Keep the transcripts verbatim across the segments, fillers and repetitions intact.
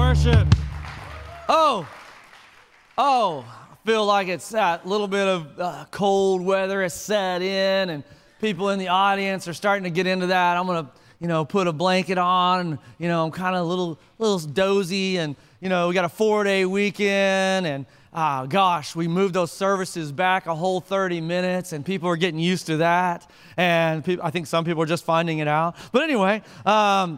worship. Oh, oh, I feel like it's that little bit of uh, cold weather has set in, and people in the audience are starting to get into that. I'm gonna, you know, put a blanket on, and you know, I'm kind of a little, little dozy, and you know, we got a four-day weekend, and ah, gosh, we moved those services back a whole thirty minutes, and people are getting used to that, and people, I think some people are just finding it out. But anyway, um,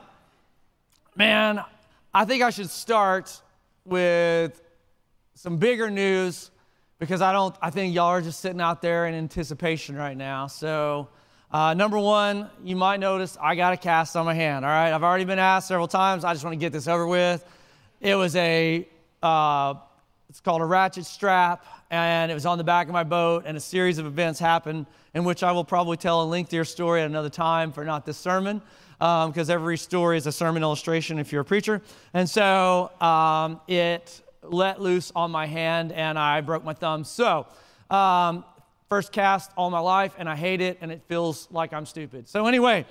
man, I think I should start with some bigger news, because I don't, I think y'all are just sitting out there in anticipation right now. So, uh, number one, you might notice I got a cast on my hand, all right? I've already been asked several times. I just want to get this over with. It was a, uh, it's called a ratchet strap, and it was on the back of my boat, and a series of events happened in which I will probably tell a lengthier story at another time for not this sermon, because um, every story is a sermon illustration if you're a preacher. And so um, it let loose on my hand, and I broke my thumb. So um, first cast all my life, and I hate it, and it feels like I'm stupid. So anyway,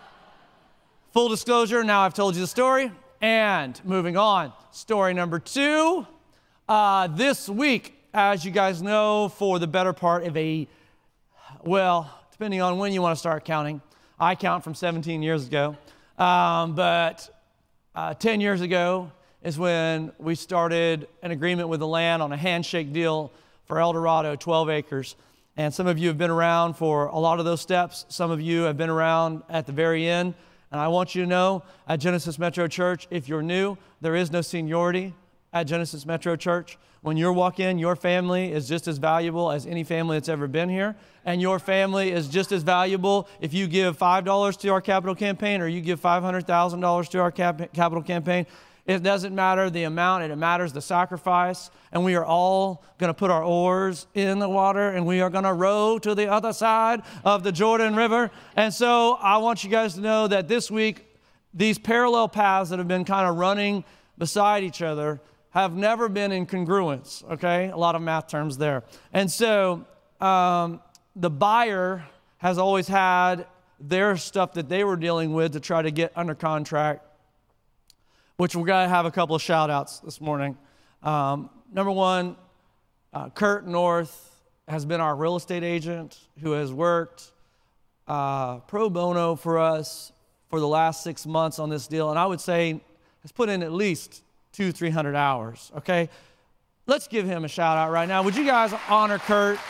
full disclosure, now I've told you the story. And moving on, story number two. Uh, this week, as you guys know, for the better part of a, well, depending on when you want to start counting, I count from seventeen years ago, um, but uh, ten years ago is when we started an agreement with the land on a handshake deal for El Dorado, twelve acres. And some of you have been around for a lot of those steps. Some of you have been around at the very end. And I want you to know, at Genesis Metro Church, if you're new, there is no seniority at Genesis Metro Church. When you walk in, your family is just as valuable as any family that's ever been here. And your family is just as valuable if you give five dollars to our capital campaign or you give five hundred thousand dollars to our cap- capital campaign. It doesn't matter the amount, it matters the sacrifice. And we are all going to put our oars in the water, and we are going to row to the other side of the Jordan River. And so I want you guys to know that this week, these parallel paths that have been kind of running beside each other have never been in congruence, okay? A lot of math terms there. And so um, the buyer has always had their stuff that they were dealing with to try to get under contract, which we're going to have a couple of shout-outs this morning. Um, number one, uh, Kurt North has been our real estate agent who has worked uh, pro bono for us for the last six months on this deal, and I would say has put in at least two, three hundred hours, okay? Let's give him a shout-out right now. Would you guys honor Kurt?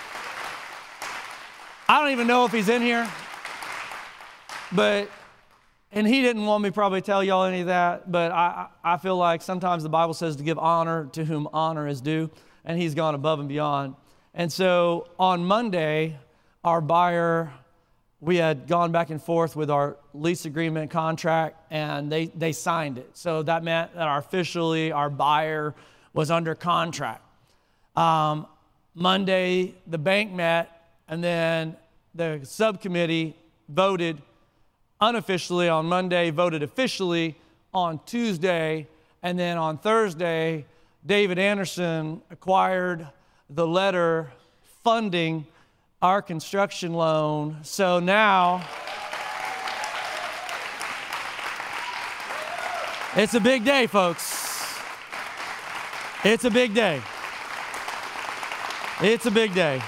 I don't even know if he's in here, but... And he didn't want me to probably tell y'all any of that, but I, I feel like sometimes the Bible says to give honor to whom honor is due, and he's gone above and beyond. And so on Monday, our buyer, we had gone back and forth with our lease agreement contract, and they, they signed it. So that meant that our officially our buyer was under contract. Um, Monday, the bank met, and then the subcommittee voted unofficially on Monday, voted officially on Tuesday, and then on Thursday, David Anderson acquired the letter funding our construction loan. So now, it's a big day, folks. It's a big day. It's a big day.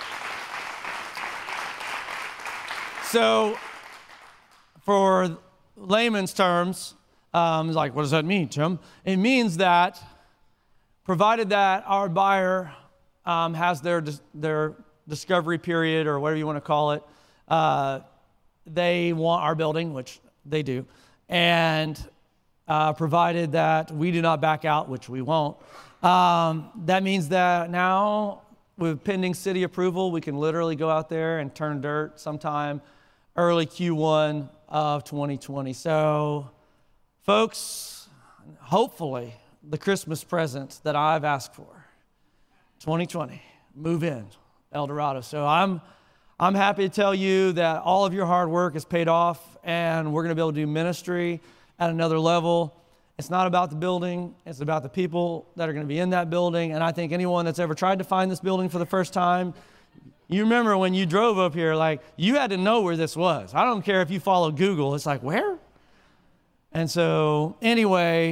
So, for layman's terms, um, it's like, what does that mean, Tim? It means that, provided that our buyer um, has their dis- their discovery period, or whatever you want to call it, uh, they want our building, which they do, and uh, provided that we do not back out, which we won't, um, that means that now, with pending city approval, we can literally go out there and turn dirt sometime early Q one of twenty twenty. So, folks, hopefully the Christmas present that I've asked for, twenty twenty, move in, El Dorado. So I'm I'm happy to tell you that all of your hard work is paid off, and we're going to be able to do ministry at another level. It's not about the building, it's about the people that are going to be in that building. And I think anyone that's ever tried to find this building for the first time, you remember when you drove up here, like, you had to know where this was. I don't care if you follow Google. It's like, where? And so, anyway,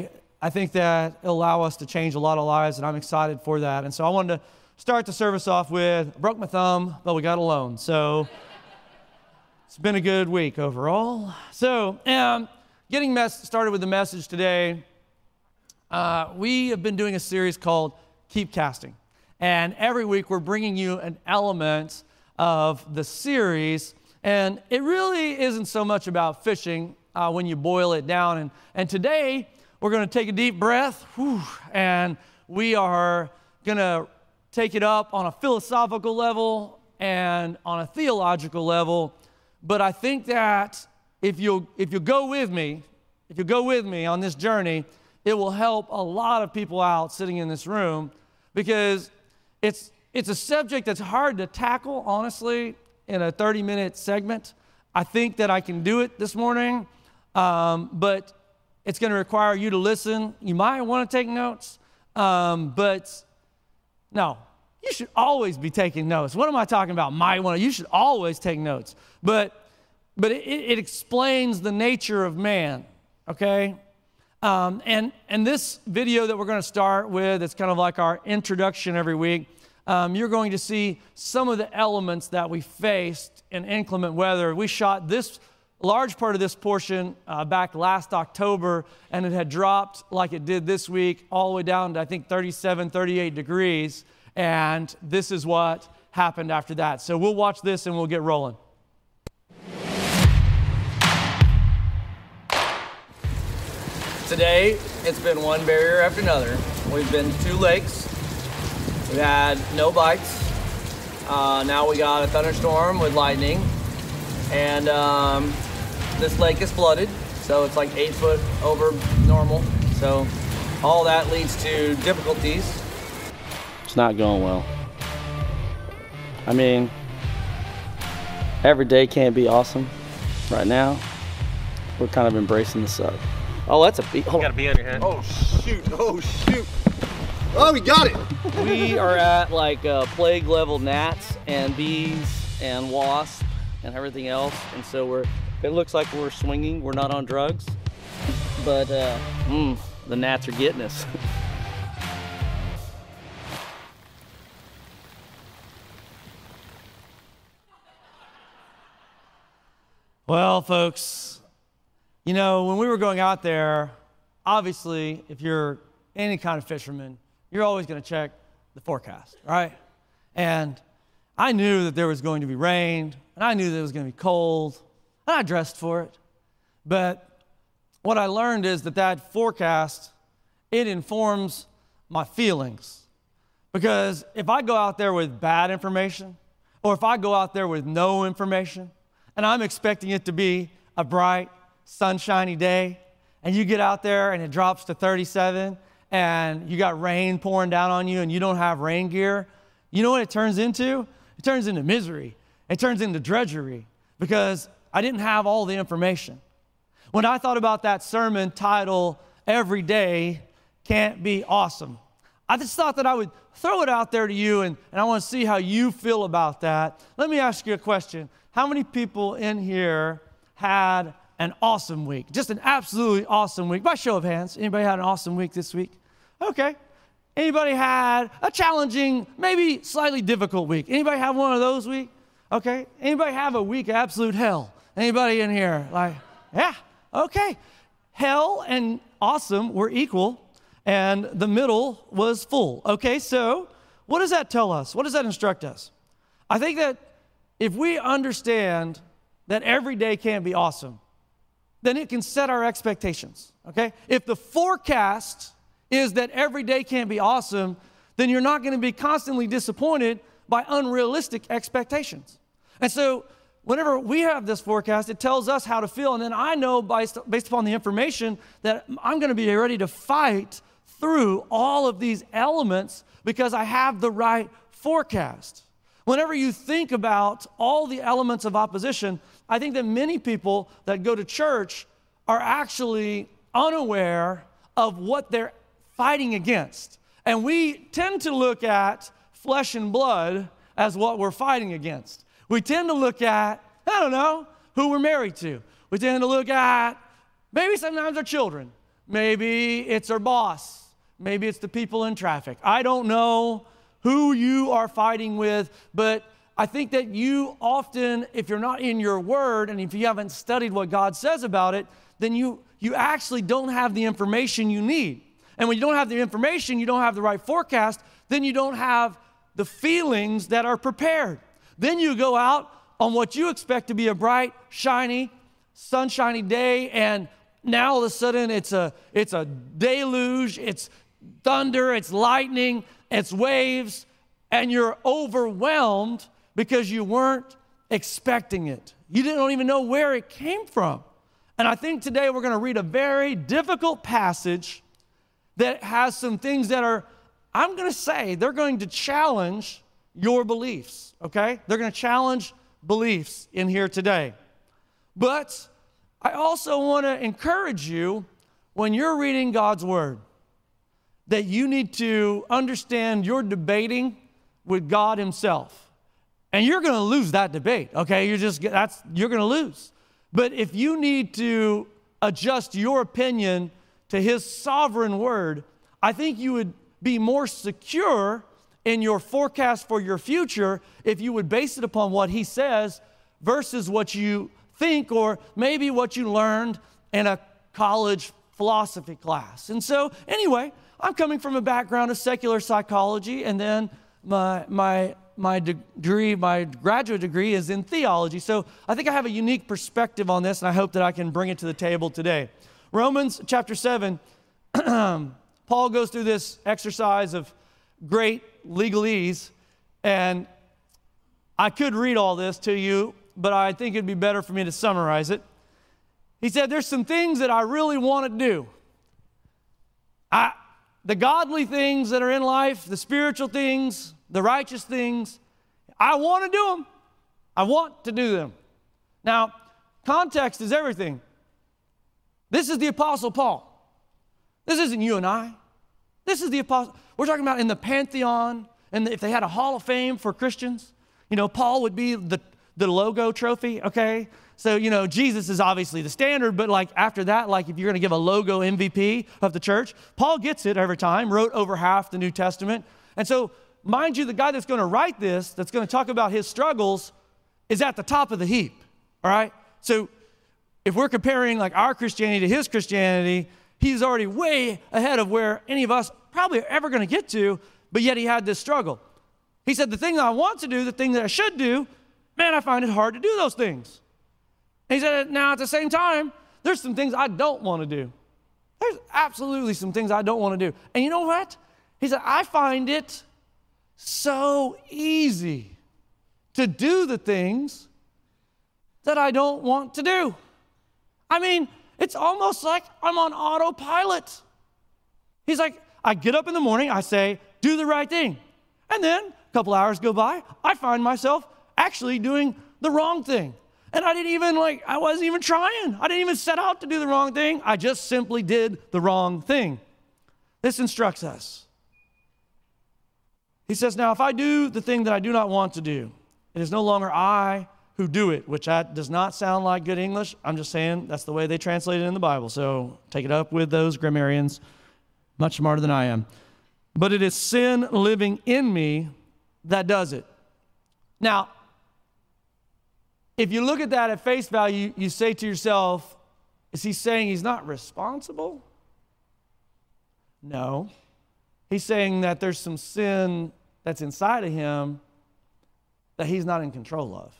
I think that it'll allow us to change a lot of lives, and I'm excited for that. And so I wanted to start the service off with, broke my thumb, but we got a loan. So it's been a good week overall. So um, getting mess- started with the message today, uh, we have been doing a series called Keep Casting. And every week we're bringing you an element of the series. And it really isn't so much about fishing uh, when you boil it down. And, and today we're going to take a deep breath, whew, and we are going to take it up on a philosophical level and on a theological level. But I think that if you'll, if you'll go with me, if you go with me on this journey, it will help a lot of people out sitting in this room, because it's, it's a subject that's hard to tackle, honestly, in a thirty-minute segment. I think that I can do it this morning, um, but it's going to require you to listen. You might want to take notes, um, but no, you should always be taking notes. What am I talking about? Might want to. You should always take notes. But but it, it explains the nature of man, okay? Um, and, and this video that we're going to start with, it's kind of like our introduction every week. Um, you're going to see some of the elements that we faced in inclement weather. We shot this large part of this portion uh, back last October, and it had dropped like it did this week all the way down to, I think, thirty-seven, thirty-eight degrees. And this is what happened after that. So we'll watch this and we'll get rolling. Today, it's been one barrier after another. We've been to two lakes. We've had no bites. Uh, now we got a thunderstorm with lightning. And um, this lake is flooded, so it's like eight foot over normal. So all that leads to difficulties. It's not going well. I mean, every day can't be awesome. Right now, we're kind of embracing the suck. Oh, that's a beat. You gotta be on your head. Oh, shoot. Oh, shoot. Oh, we got it. We are at like uh, plague level gnats and bees and wasps and everything else. And so we're, it looks like we're swinging. We're not on drugs, but uh, mm, the gnats are getting us. Well, folks, you know, when we were going out there, obviously, if you're any kind of fisherman, you're always going to check the forecast, right? And I knew that there was going to be rain, and I knew that it was going to be cold, and I dressed for it. But what I learned is that that forecast, it informs my feelings. Because if I go out there with bad information, or if I go out there with no information, and I'm expecting it to be a bright, sunshiny day, and you get out there and it drops to thirty-seven, and you got rain pouring down on you and you don't have rain gear, you know what it turns into? It turns into misery. It turns into drudgery, because I didn't have all the information. When I thought about that sermon title, Every Day Can't Be Awesome, I just thought that I would throw it out there to you, and, and I want to see how you feel about that. Let me ask you a question. How many people in here had an awesome week? Just an absolutely awesome week. By show of hands, anybody had an awesome week this week? Okay. Anybody had a challenging, maybe slightly difficult week? Anybody have one of those weeks? Okay. Anybody have a week of absolute hell? Anybody in here? Like, yeah, okay. Hell and awesome were equal, and the middle was full. Okay, so what does that tell us? What does that instruct us? I think that if we understand that every day can't be awesome, then it can set our expectations, okay? If the forecast is that every day can't be awesome, then you're not going to be constantly disappointed by unrealistic expectations. And so whenever we have this forecast, it tells us how to feel, and then I know based, based upon the information that I'm going to be ready to fight through all of these elements because I have the right forecast. Whenever you think about all the elements of opposition, I think that many people that go to church are actually unaware of what they're fighting against. And we tend to look at flesh and blood as what we're fighting against. We tend to look at, I don't know, who we're married to. We tend to look at maybe sometimes our children. Maybe it's our boss. Maybe it's the people in traffic. I don't know who you are fighting with, but I think that you often, if you're not in your word and if you haven't studied what God says about it, then you, you actually don't have the information you need. And when you don't have the information, you don't have the right forecast, then you don't have the feelings that are prepared. Then you go out on what you expect to be a bright, shiny, sunshiny day, and now all of a sudden it's a, it's a deluge, it's thunder, it's lightning, it's waves, and you're overwhelmed because you weren't expecting it. You didn't don't even know where it came from. And I think today we're going to read a very difficult passage that has some things that are, I'm going to say, they're going to challenge your beliefs, okay? They're going to challenge beliefs in here today. But I also want to encourage you when you're reading God's word that you need to understand you're debating with God himself. And you're going to lose that debate, okay? You're just, that's, you're going to lose. But if you need to adjust your opinion to his sovereign word, I think you would be more secure in your forecast for your future if you would base it upon what he says versus what you think or maybe what you learned in a college philosophy class. And so anyway, I'm coming from a background of secular psychology, and then my my my degree, my graduate degree is in theology. So I think I have a unique perspective on this, and I hope that I can bring it to the table today. Romans chapter seven, Paul goes through this exercise of great legalese, and I could read all this to you, but I think it'd be better for me to summarize it. He said, there's some things that I really want to do. I, the godly things that are in life, the spiritual things, the righteous things, I want to do them. I want to do them. Now, context is everything. This is the Apostle Paul. This isn't you and I. This is the Apostle. We're talking about in the Pantheon, and if they had a Hall of Fame for Christians, you know, Paul would be the, the logo trophy, okay? So, you know, Jesus is obviously the standard, but like after that, like if you're going to give a logo M V P of the church, Paul gets it every time, wrote over half the New Testament. And so, mind you, the guy that's going to write this, that's going to talk about his struggles, is at the top of the heap, all right? So, if we're comparing like our Christianity to his Christianity, he's already way ahead of where any of us probably are ever going to get to, but yet he had this struggle. He said, the thing that I want to do, the thing that I should do, man, I find it hard to do those things. And he said, now at the same time, there's some things I don't want to do. There's absolutely some things I don't want to do. And you know what? He said, I find it so easy to do the things that I don't want to do. I mean, it's almost like I'm on autopilot. He's like, I get up in the morning, I say, do the right thing. And then a couple hours go by, I find myself actually doing the wrong thing. And I didn't even like, I wasn't even trying. I didn't even set out to do the wrong thing. I just simply did the wrong thing. This instructs us. He says, now if I do the thing that I do not want to do, it is no longer I who do it, which that does not sound like good English. I'm just saying that's the way they translate it in the Bible. So take it up with those grammarians, much smarter than I am. But it is sin living in me that does it. Now, if you look at that at face value, you say to yourself, is he saying he's not responsible? No. He's saying that there's some sin that's inside of him that he's not in control of.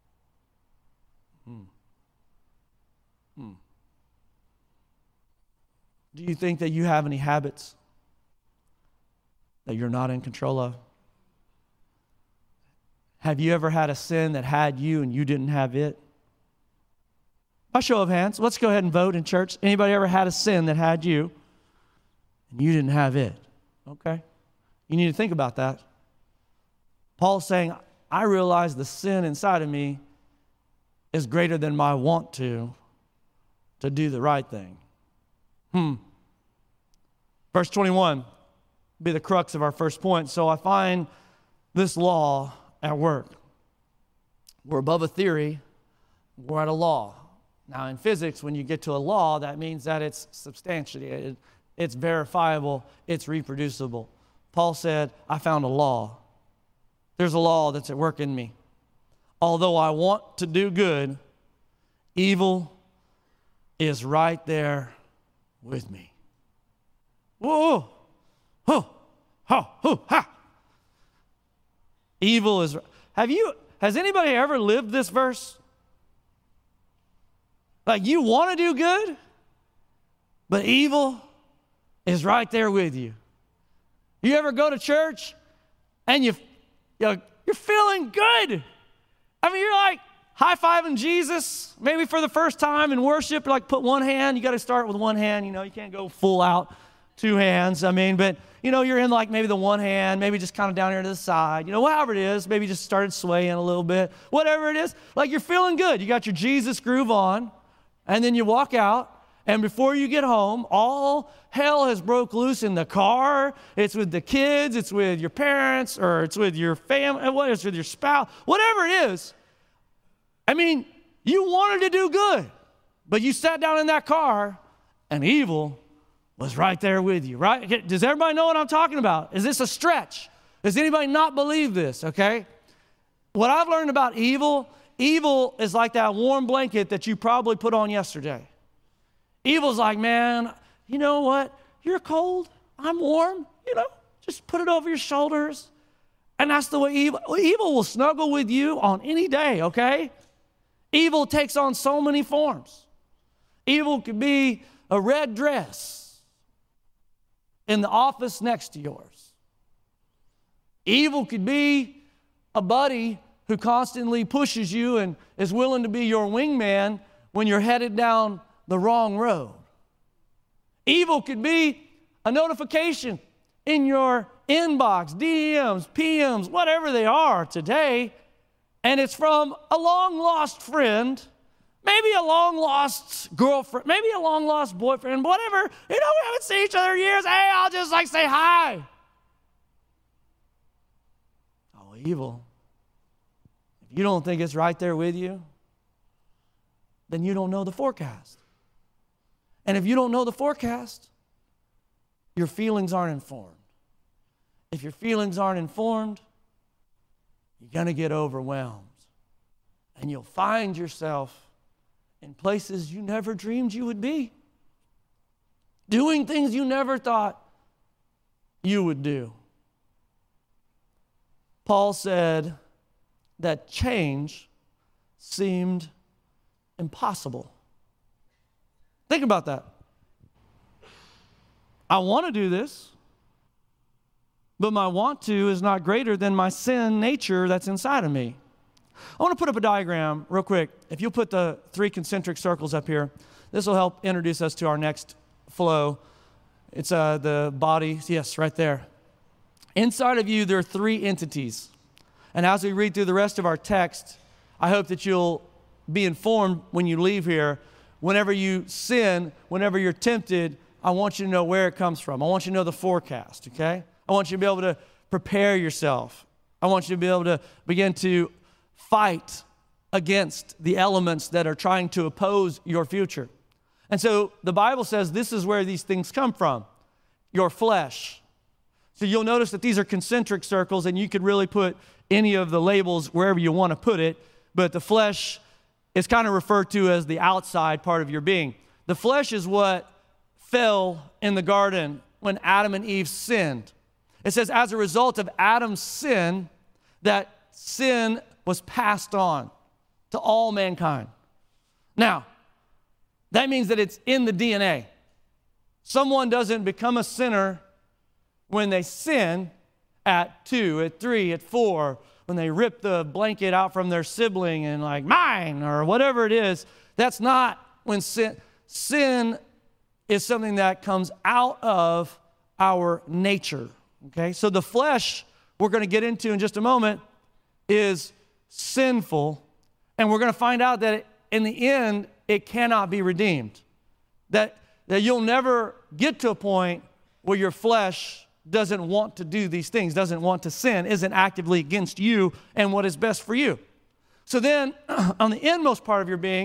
Hmm. Hmm. Do you think that you have any habits that you're not in control of? Have you ever had a sin that had you and you didn't have it? By show of hands, let's go ahead and vote in church. Anybody ever had a sin that had you and you didn't have it? Okay. You need to think about that. Paul's saying, I realize the sin inside of me is greater than my want to, to do the right thing. Hmm. Verse twenty-one be the crux of our first point. So I find this law at work. We're above a theory. We're at a law. Now, in physics, when you get to a law, that means that it's substantiated, it's verifiable, it's reproducible. Paul said, I found a law. There's a law that's at work in me. Although I want to do good, evil is right there with me. Whoa, ho, ho, ho, ha. Evil is, have you, has anybody ever lived this verse? Like you want to do good, but evil is right there with you. You ever go to church and you, you're, you're feeling good? I mean, you're like high-fiving Jesus, maybe for the first time in worship, like put one hand, you got to start with one hand, you know, you can't go full out, two hands, I mean, but, you know, you're in like maybe the one hand, maybe just kind of down here to the side, you know, whatever it is, maybe just started swaying a little bit, whatever it is, like you're feeling good. You got your Jesus groove on, and then you walk out, and before you get home, all hell has broke loose in the car. It's with the kids, it's with your parents, or it's with your family, what it's with your spouse, whatever it is. I mean, you wanted to do good, but you sat down in that car, and evil was right there with you, right? Does everybody know what I'm talking about? Is this a stretch? Does anybody not believe this, okay? What I've learned about evil, evil is like that warm blanket that you probably put on yesterday. Evil's like, man, you know what? You're cold. I'm warm. You know, just put it over your shoulders. And that's the way evil, evil will snuggle with you on any day, okay? Evil takes on so many forms. Evil could be a red dress in the office next to yours. Evil could be a buddy who constantly pushes you and is willing to be your wingman when you're headed down the wrong road. Evil could be a notification in your inbox, D Ms, P Ms, whatever they are today, and it's from a long-lost friend, maybe a long-lost girlfriend, maybe a long-lost boyfriend, whatever. You know, we haven't seen each other in years. Hey, I'll just like say hi. Oh, evil. If you don't think it's right there with you, then you don't know the forecast. And if you don't know the forecast, your feelings aren't informed. If your feelings aren't informed, you're going to get overwhelmed. And you'll find yourself in places you never dreamed you would be, doing things you never thought you would do. Paul said that change seemed impossible. Think about that. I want to do this, but my want to is not greater than my sin nature that's inside of me. I want to put up a diagram real quick. If you'll put the three concentric circles up here, this will help introduce us to our next flow. It's uh, the body, yes, right there. Inside of you, there are three entities. And as we read through the rest of our text, I hope that you'll be informed when you leave here. Whenever you sin, whenever you're tempted, I want you to know where it comes from. I want you to know the forecast, okay? I want you to be able to prepare yourself. I want you to be able to begin to fight against the elements that are trying to oppose your future. And so the Bible says this is where these things come from, your flesh. So you'll notice that these are concentric circles, and you could really put any of the labels wherever you want to put it, but the flesh is kind of referred to as the outside part of your being. The flesh is what fell in the garden when Adam and Eve sinned. It says as a result of Adam's sin, that sin was passed on to all mankind. Now, that means that it's in the D N A. Someone doesn't become a sinner when they sin at two, at three, at four, when they rip the blanket out from their sibling and like, mine, or whatever it is. That's not when sin, sin is something that comes out of our nature, okay? So the flesh, we're going to get into in just a moment, is sinful, and we're going to find out that in the end, it cannot be redeemed. That, that you'll never get to a point where your flesh doesn't want to do these things, doesn't want to sin, isn't actively against you and what is best for you. So then, on the inmost part of your being,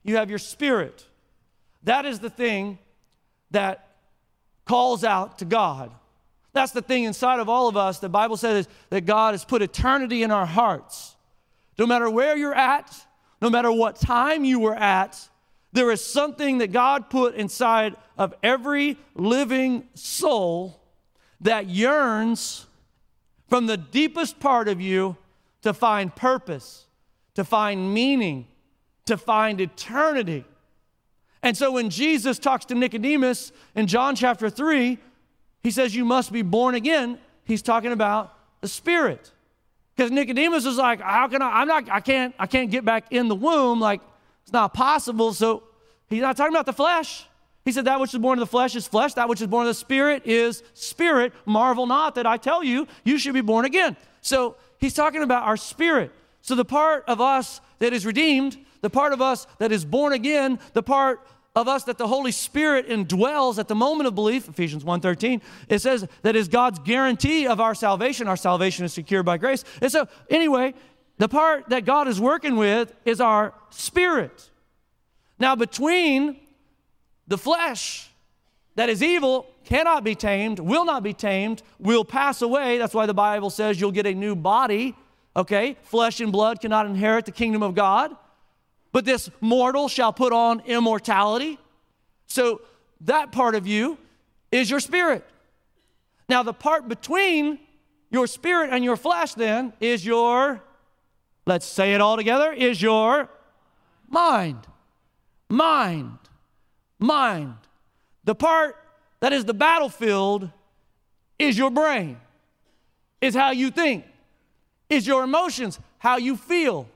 you have your spirit. That is the thing that calls out to God. That's the thing inside of all of us. The Bible says that God has put eternity in our hearts. No matter where you're at, no matter what time you were at, there is something that God put inside of every living soul that yearns from the deepest part of you to find purpose, to find meaning, to find eternity. And so when Jesus talks to Nicodemus in John chapter three, he says, you must be born again. He's talking about the Spirit. Because Nicodemus is like, how can I, I'm not, I can't, I can't get back in the womb. Like, it's not possible. So he's not talking about the flesh. He said, that which is born of the flesh is flesh. That which is born of the Spirit is spirit. Marvel not that I tell you, you should be born again. So he's talking about our spirit. So the part of us that is redeemed, the part of us that is born again, the part of us that the Holy Spirit indwells at the moment of belief, Ephesians one thirteen, it says that is God's guarantee of our salvation. Our salvation is secured by grace. And so anyway, the part that God is working with is our spirit. Now between the flesh that is evil, cannot be tamed, will not be tamed, will pass away. That's why the Bible says you'll get a new body, okay? Flesh and blood cannot inherit the kingdom of God. But this mortal shall put on immortality. So that part of you is your spirit. Now the part between your spirit and your flesh then is your, let's say it all together, is your mind. Mind. Mind. The part that is the battlefield is your brain, is how you think, is your emotions, how you feel.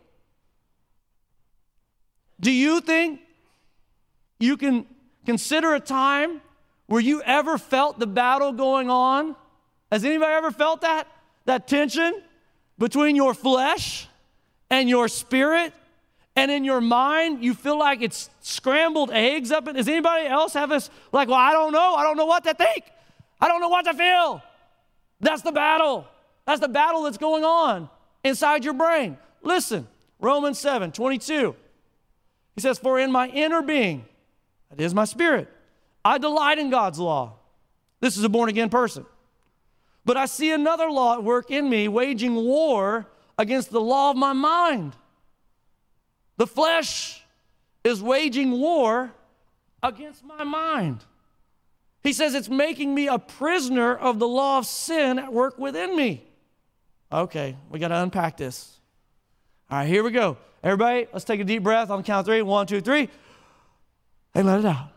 Do you think you can consider a time where you ever felt the battle going on? Has anybody ever felt that? That tension between your flesh and your spirit? And in your mind, you feel like it's scrambled eggs up. Does anybody else have this, like, well, I don't know. I don't know what to think. I don't know what to feel. That's the battle. That's the battle that's going on inside your brain. Listen, Romans seven twenty-two. He says, for in my inner being, that is my spirit, I delight in God's law. This is a born-again person. But I see another law at work in me, waging war against the law of my mind. The flesh is waging war against my mind. He says it's making me a prisoner of the law of sin at work within me. Okay, we got to unpack this. All right, here we go. Everybody, let's take a deep breath on the count of three. One, two, three. And let it out.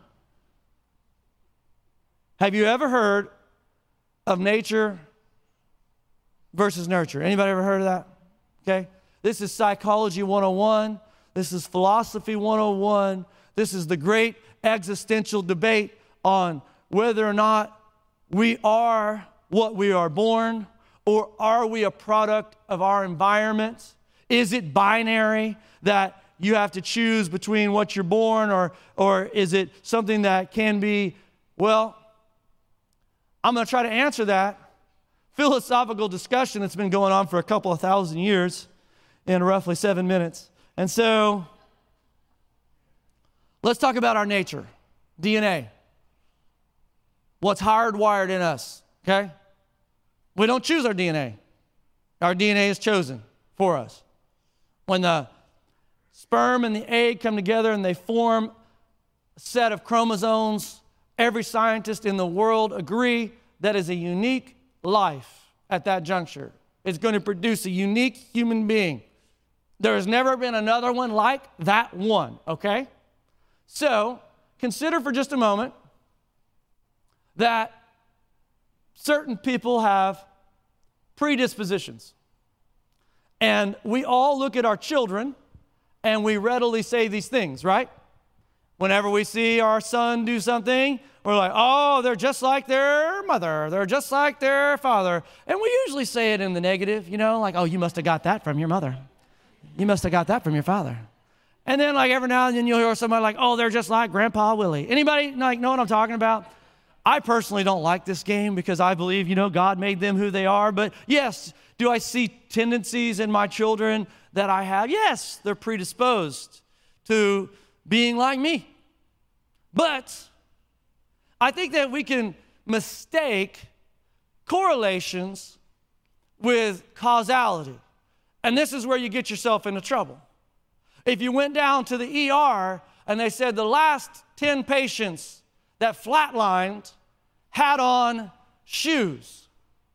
Have you ever heard of nature versus nurture? Anybody ever heard of that? Okay. This is psychology one oh one. This is philosophy one oh one. This is the great existential debate on whether or not we are what we are born, or are we a product of our environment? Is it binary that you have to choose between what you're born, or, or is it something that can be, well, I'm going to try to answer that philosophical discussion that's been going on for a couple of thousand years in roughly seven minutes. And so let's talk about our nature, D N A. What's hardwired in us, okay? We don't choose our D N A. Our D N A is chosen for us. When the sperm and the egg come together and they form a set of chromosomes, every scientist in the world agree that is a unique life at that juncture. It's going to produce a unique human being. There has never been another one like that one, okay? So, consider for just a moment that certain people have predispositions. And we all look at our children and we readily say these things, right? Whenever we see our son do something, we're like, oh, they're just like their mother. They're just like their father. And we usually say it in the negative, you know, like, oh, you must have got that from your mother. You must have got that from your father. And then like every now and then you'll hear somebody like, oh, they're just like Grandpa Willie. Anybody like know what I'm talking about? I personally don't like this game because I believe, you know, God made them who they are. But yes, do I see tendencies in my children that I have? Yes, they're predisposed to being like me. But I think that we can mistake correlations with causality. And this is where you get yourself into trouble. If you went down to the E R and they said the last ten patients that flatlined had on shoes,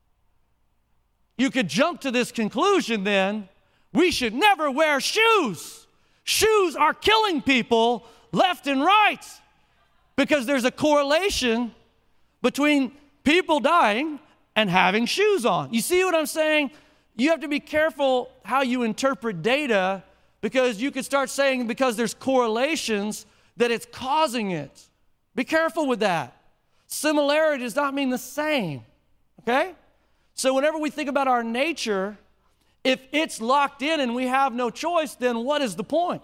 you could jump to this conclusion then, we should never wear shoes. Shoes are killing people left and right because there's a correlation between people dying and having shoes on. You see what I'm saying? You have to be careful how you interpret data because you could start saying because there's correlations that it's causing it. Be careful with that. Similarity does not mean the same, okay? So whenever we think about our nature, if it's locked in and we have no choice, then what is the point?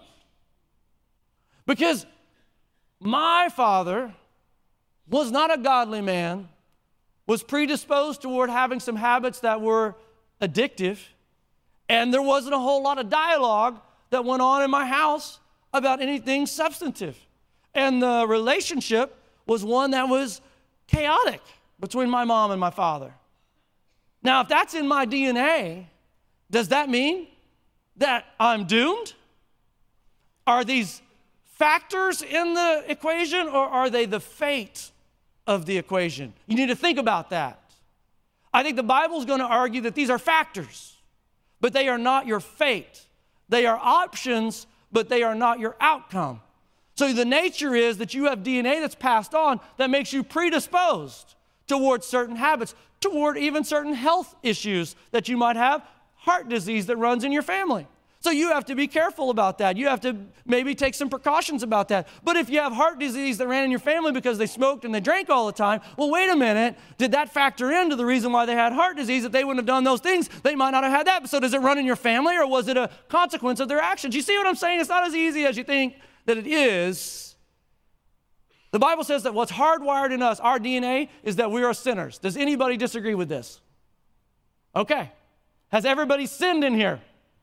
Because my father was not a godly man, was predisposed toward having some habits that were addictive, and there wasn't a whole lot of dialogue that went on in my house about anything substantive. And the relationship was one that was chaotic between my mom and my father. Now, if that's in my D N A, does that mean that I'm doomed? Are these factors in the equation, or are they the fate of the equation? You need to think about that. I think the Bible's going to argue that these are factors, but they are not your fate. They are options, but they are not your outcome. So the nature is that you have D N A that's passed on that makes you predisposed towards certain habits, toward even certain health issues that you might have, heart disease that runs in your family. So you have to be careful about that. You have to maybe take some precautions about that. But if you have heart disease that ran in your family because they smoked and they drank all the time, well, wait a minute. Did that factor into the reason why they had heart disease? If they wouldn't have done those things, they might not have had that. So does it run in your family, or was it a consequence of their actions? You see what I'm saying? It's not as easy as you think that it is. The Bible says that what's hardwired in us, our D N A, is that we are sinners. Does anybody disagree with this? Okay. Has everybody sinned in here?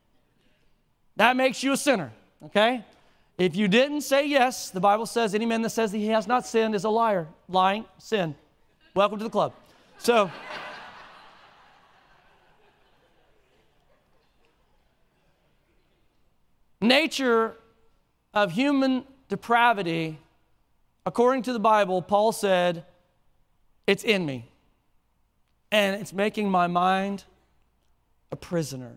That makes you a sinner, okay? If you didn't say yes, the Bible says any man that says that he has not sinned is a liar. Lying, sin. Welcome to the club. So, nature of human depravity, according to the Bible, Paul said, it's in me. And it's making my mind a prisoner.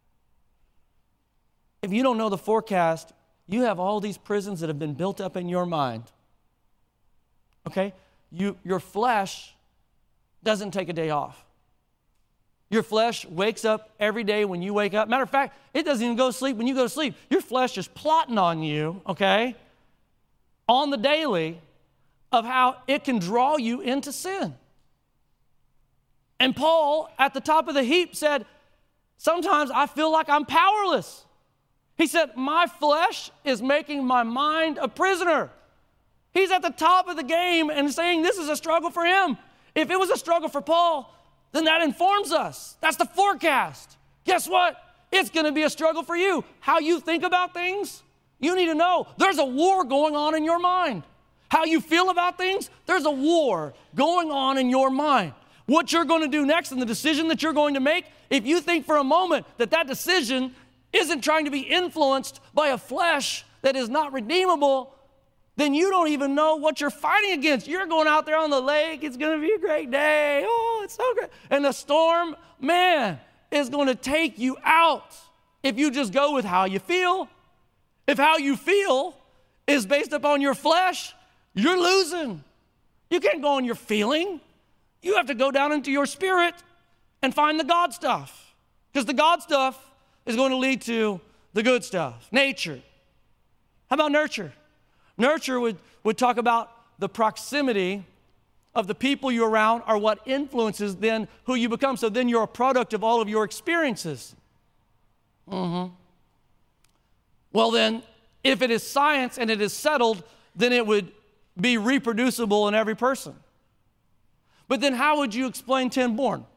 If you don't know the forecast, you have all these prisons that have been built up in your mind. Okay? You, your flesh doesn't take a day off. Your flesh wakes up every day when you wake up. Matter of fact, it doesn't even go to sleep when you go to sleep. Your flesh is plotting on you, okay, on the daily of how it can draw you into sin. And Paul, at the top of the heap, said, sometimes I feel like I'm powerless. He said, my flesh is making my mind a prisoner. He's at the top of the game and saying this is a struggle for him. If it was a struggle for Paul, then that informs us. That's the forecast. Guess what? It's going to be a struggle for you. How you think about things, you need to know there's a war going on in your mind. How you feel about things, there's a war going on in your mind. What you're going to do next and the decision that you're going to make, if you think for a moment that that decision isn't trying to be influenced by a flesh that is not redeemable, then you don't even know what you're fighting against. You're going out there on the lake. It's going to be a great day. Oh, it's so great. And the storm, man, is going to take you out if you just go with how you feel. If how you feel is based upon your flesh, you're losing. You can't go on your feeling. You have to go down into your spirit and find the God stuff. Because the God stuff is going to lead to the good stuff, nature. How about nurture? Nurture would, would talk about the proximity of the people you're around are what influences then who you become. So then you're a product of all of your experiences. Mm-hmm. Well then, if it is science and it is settled, then it would be reproducible in every person. But then how would you explain ten born?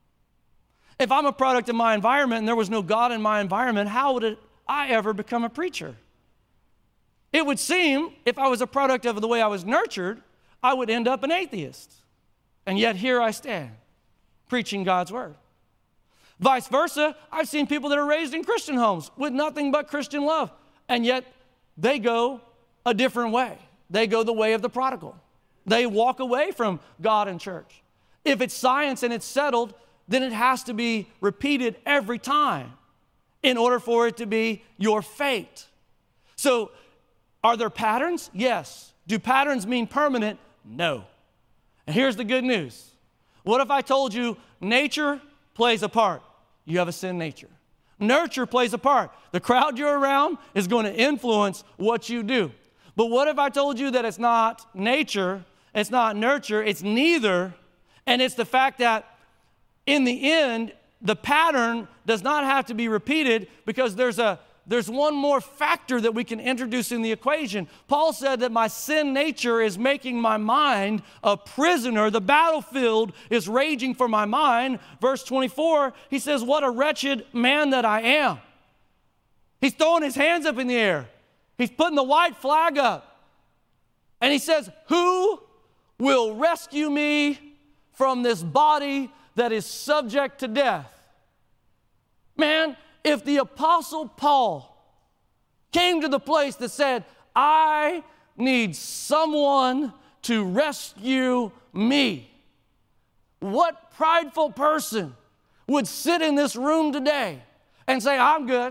If I'm a product of my environment and there was no God in my environment, how would it, I ever become a preacher? It would seem if I was a product of the way I was nurtured, I would end up an atheist. And yet here I stand, preaching God's word. Vice versa, I've seen people that are raised in Christian homes with nothing but Christian love, and yet they go a different way. They go the way of the prodigal. They walk away from God and church. If it's science and it's settled, then it has to be repeated every time in order for it to be your fate. So, are there patterns? Yes. Do patterns mean permanent? No. And here's the good news. What if I told you nature plays a part? You have a sin nature. Nurture plays a part. The crowd you're around is going to influence what you do. But what if I told you that it's not nature, it's not nurture, it's neither, and it's the fact that in the end, the pattern does not have to be repeated because there's a there's one more factor that we can introduce in the equation. Paul said that my sin nature is making my mind a prisoner. The battlefield is raging for my mind. Verse twenty-four, he says, what a wretched man that I am. He's throwing his hands up in the air. He's putting the white flag up. And he says, who will rescue me from this body that is subject to death? Man, if the Apostle Paul came to the place that said, I need someone to rescue me, what prideful person would sit in this room today and say, I'm good,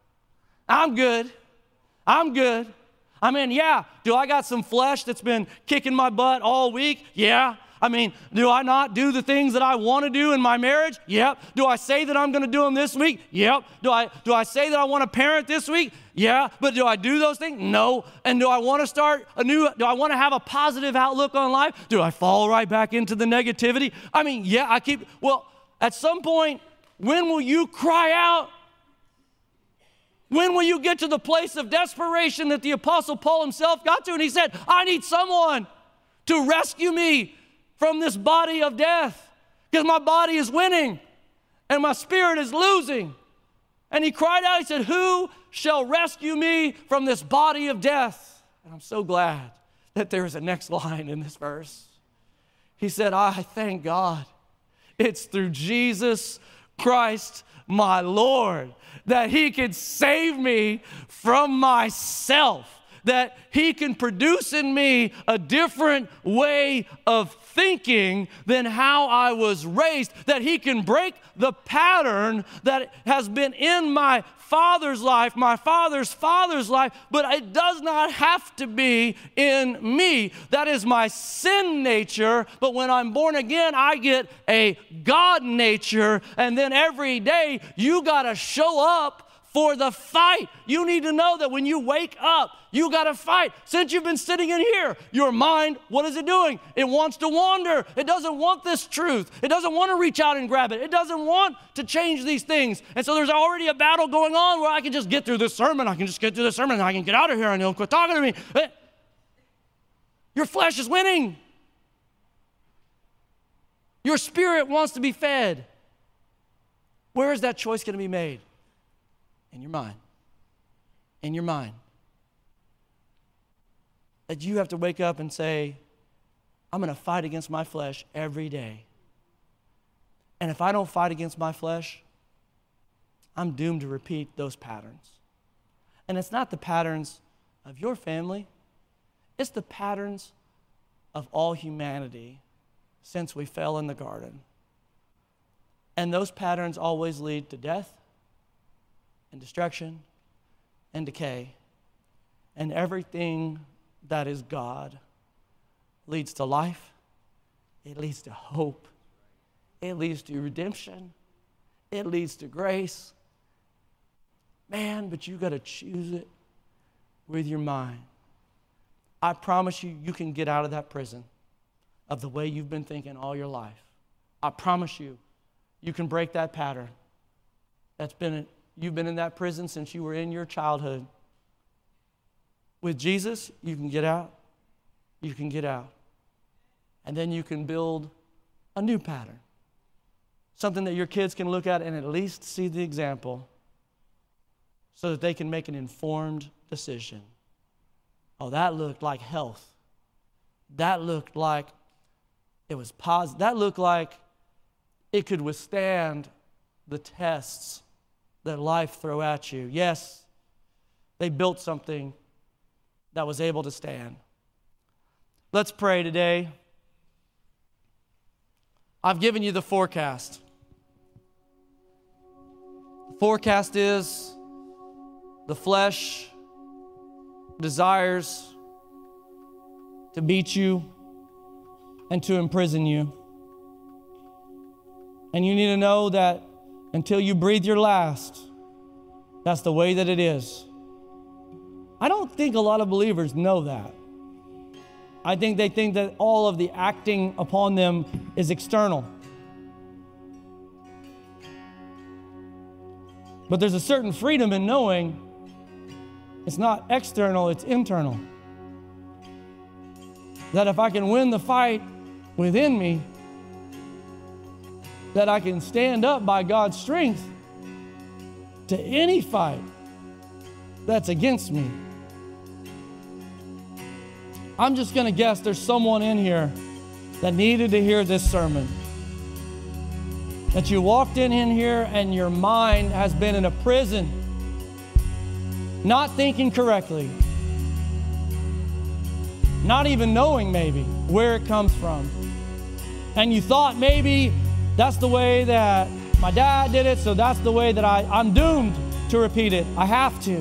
I'm good, I'm good. I mean, yeah, do I got some flesh that's been kicking my butt all week? Yeah. I mean, do I not do the things that I want to do in my marriage? Yep. Do I say that I'm going to do them this week? Yep. Do I, do I say that I want to parent this week? Yeah. But do I do those things? No. And do I want to start a new, do I want to have a positive outlook on life? Do I fall right back into the negativity? I mean, yeah, I keep, well, at some point, when will you cry out? When will you get to the place of desperation that the Apostle Paul himself got to? And he said, I need someone to rescue me from this body of death, because my body is winning and my spirit is losing. And he cried out, he said, who shall rescue me from this body of death? And I'm so glad that there is a next line in this verse. He said, I thank God it's through Jesus Christ my Lord that he can save me from myself, that he can produce in me a different way of thinking than how I was raised, that he can break the pattern that has been in my father's life, my father's father's life, but it does not have to be in me. That is my sin nature, but when I'm born again, I get a God nature, and then every day you got to show up for the fight. You need to know that when you wake up, you got to fight. Since you've been sitting in here, your mind, what is it doing? It wants to wander. It doesn't want this truth. It doesn't want to reach out and grab it. It doesn't want to change these things. And so there's already a battle going on where I can just get through this sermon. I can just get through this sermon and I can get out of here and he'll quit talking to me. Your flesh is winning. Your spirit wants to be fed. Where is that choice going to be made? In your mind. In your mind. That you have to wake up and say, I'm going to fight against my flesh every day. And if I don't fight against my flesh, I'm doomed to repeat those patterns. And it's not the patterns of your family. It's the patterns of all humanity since we fell in the garden. And those patterns always lead to death and destruction and decay. And everything that is God leads to life. It leads to hope. It leads to redemption. It leads to grace. Man, but you got to choose it with your mind. I promise you, you can get out of that prison of the way you've been thinking all your life. I promise you, you can break that pattern. That's been, you've been in that prison since you were in your childhood. With Jesus, you can get out. You can get out. And then you can build a new pattern. Something that your kids can look at and at least see the example so that they can make an informed decision. Oh, that looked like health. That looked like it was positive. That looked like it could withstand the tests that life throw at you. Yes, they built something that was able to stand. Let's pray today. I've given you the forecast. The forecast is the flesh desires to beat you and to imprison you. And you need to know that until you breathe your last, that's the way that it is. I don't think a lot of believers know that. I think they think that all of the acting upon them is external. But there's a certain freedom in knowing it's not external, it's internal. That if I can win the fight within me, that I can stand up by God's strength to any fight that's against me. I'm just going to guess there's someone in here that needed to hear this sermon. That you walked in, in here and your mind has been in a prison, not thinking correctly, not even knowing maybe where it comes from. And you thought maybe that's the way that my dad did it, so that's the way that I, I'm doomed to repeat it. I have to.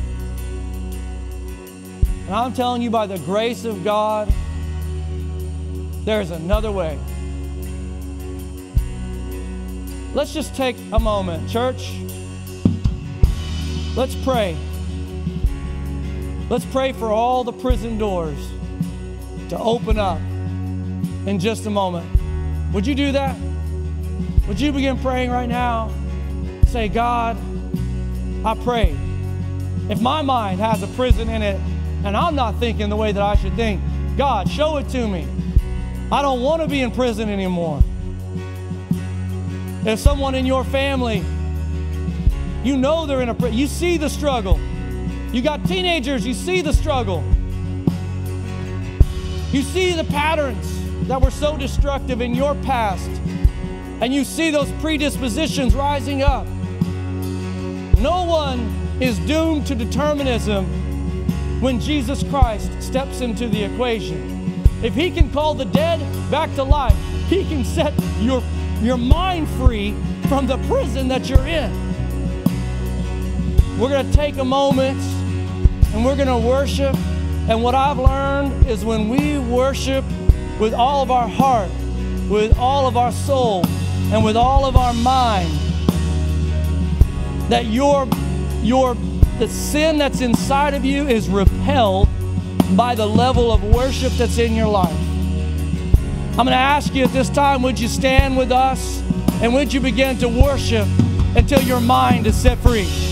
And I'm telling you, by the grace of God, there's another way. Let's just take a moment, church. Let's pray. Let's pray for all the prison doors to open up in just a moment. Would you do that? Would you begin praying right now? Say, God, I pray. If my mind has a prison in it and I'm not thinking the way that I should think, God, show it to me. I don't want to be in prison anymore. If someone in your family, you know they're in a prison, you see the struggle. You got teenagers, you see the struggle. You see the patterns that were so destructive in your past, and you see those predispositions rising up. No one is doomed to determinism when Jesus Christ steps into the equation. If He can call the dead back to life, He can set your, your mind free from the prison that you're in. We're going to take a moment and we're going to worship. And what I've learned is when we worship with all of our heart, with all of our soul, and with all of our mind, that your, your, the sin that's inside of you is repelled by the level of worship that's in your life. I'm going to ask you at this time, would you stand with us and would you begin to worship until your mind is set free?